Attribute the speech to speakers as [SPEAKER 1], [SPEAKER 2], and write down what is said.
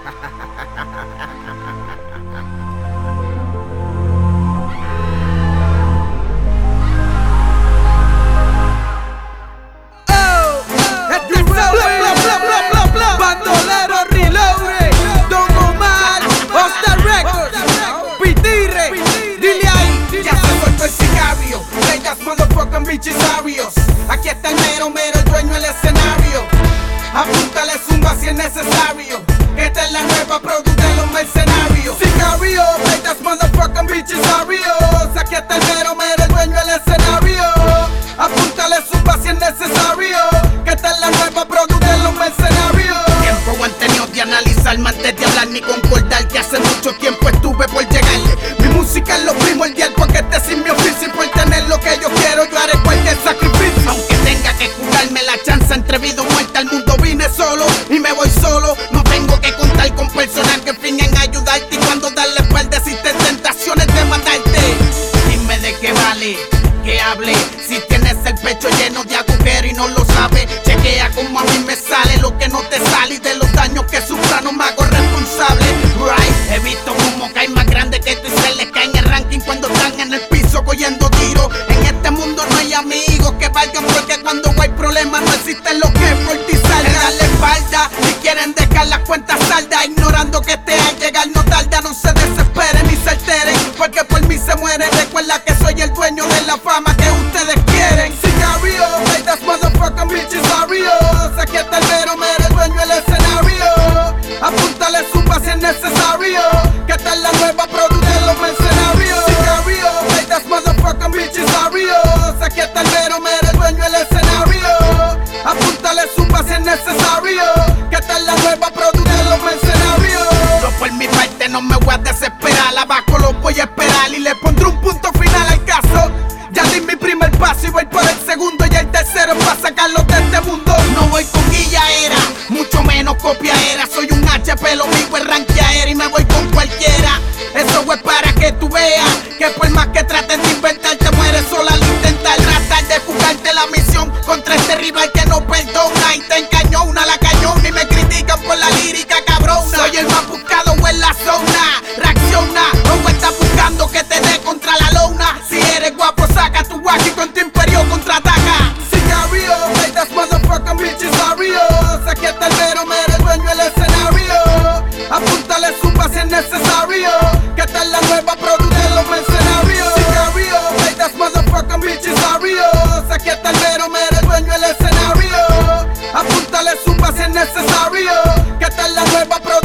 [SPEAKER 1] Bandolero Reloaded, Don Omar, Hostel Records, Pitirre, dile ahí.
[SPEAKER 2] Ya se vuelto el sicario, bellas motherfucking bitches arios. Aquí está el mero mero, el dueño del escenario. Apúntale zumba si es necesario, que esta es la nueva producta de los mercenarios. Sicario, bellas motherfucking bitches arios. Aquí está el mero mero, el dueño del escenario. Apúntale zumba si es necesario, que esta es la nueva producta de los mercenarios. Tiempo han tenido de analizarme antes de hablar ni concordar, que hace mucho tiempo estuve por llegarle. Mi música es lo primordial, porque este es mi oficio, y por tener lo que yo quiero yo haré cualquier sacrificio. Aunque tenga que jugarme la chance entre vida o muerte, al mundo vine solo y me voy solo. No tengo que contar con personas que fingen ayudarte, y cuando darle espalda existen tentaciones de matarte. Dime de qué vale que hable si tienes el pecho lleno de agujeros y no lo sabes. Chequea como a mí me sale lo que no te sale, y de los daños que sufra no me hago responsable. Right, he visto como que hay más grande que tú y se les cae en el ranking cuando están en el piso cogiendo tiros. En este mundo no hay amigos que valgan, porque cuando hay problemas no existen los que por ti salgan. Darle espalda si quieren dejar las cuentas saldas, ignorando que te al llegar no tarda. No se desesperen ni se alteren, porque por mí se mueren. Recuerda que soy el dueño de la fama que ustedes quieren. Sicario, bellas motherfucking bitches arios. Aquí está el mero mero, el dueño del escenario. Apúntale zumba si es necesario, que esta es la nueva producta de los mercenarios. Sicario, bellas motherfucking bitches arios. Aquí está el mero mero, el dueño del escenario. Apúntale zumba si es necesario, que esta es la nueva producta de los mercenarios. Yo por mi parte no me voy a desesperar, abajo lo voy a esperar y le pondré un punto final al caso. Ya di mi primer paso y voy por el segundo y el tercero para sacarlos de este mundo. No voy con guillaera, mucho menos copiaera. Soy un HP, lo mío es ranqueaera y me voy con cualquiera. Eso es para que tú veas que por más que trates de inventar te mueres sola al intentar tratar de jugarte la misión contra este rival que no perdona. Y te engañó una la cañona y me critican por la lírica cabrona. Soy el más buscado en la zona, reacciona, no estás buscando que te dé contra la lona. Si eres guapo saca tu guachi con tu imperio contraataca. Sicario, bellas motherfucking bitches arios. Aquí está el mero mero, el dueño del escenario. Apúntale zumba si es necesario, que esta es la nueva producta de los mercenarios. Sicario, bellas motherfucking bitches arios. Aquí está el mero mero, el dueño del escenario. Apúntale zumba si es necesario, que esta es la nueva producta.